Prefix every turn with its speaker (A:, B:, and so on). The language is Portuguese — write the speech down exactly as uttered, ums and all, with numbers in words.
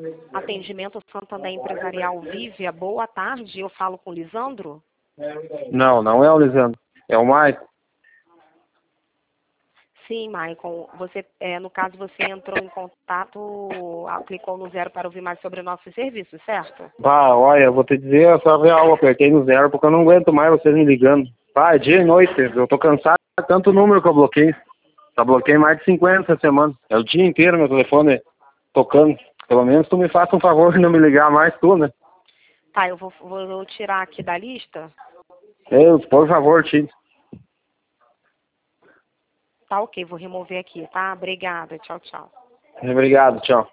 A: Atendimento Santander Empresarial Vívia, boa tarde, eu falo com o Lisandro?
B: Não, não é o Lisandro, é o Maicon.
A: Sim, Maicon, você, é, no caso você entrou em contato, aplicou no zero para ouvir mais sobre nossos serviços, certo?
B: Bah, olha, eu vou te dizer essa real, eu apertei no zero porque eu não aguento mais vocês me ligando. Bah, é dia e noite, eu tô cansado de tanto número que eu bloqueei. Já bloqueei mais de cinquenta essa semana. É o dia inteiro meu telefone tocando. Pelo menos tu me faça um favor de não me ligar mais tu, né?
A: Tá, eu vou, vou tirar aqui da lista.
B: Eu, por favor, tire.
A: Tá ok, vou remover aqui, tá? Obrigada, tchau, tchau.
B: Obrigado, tchau.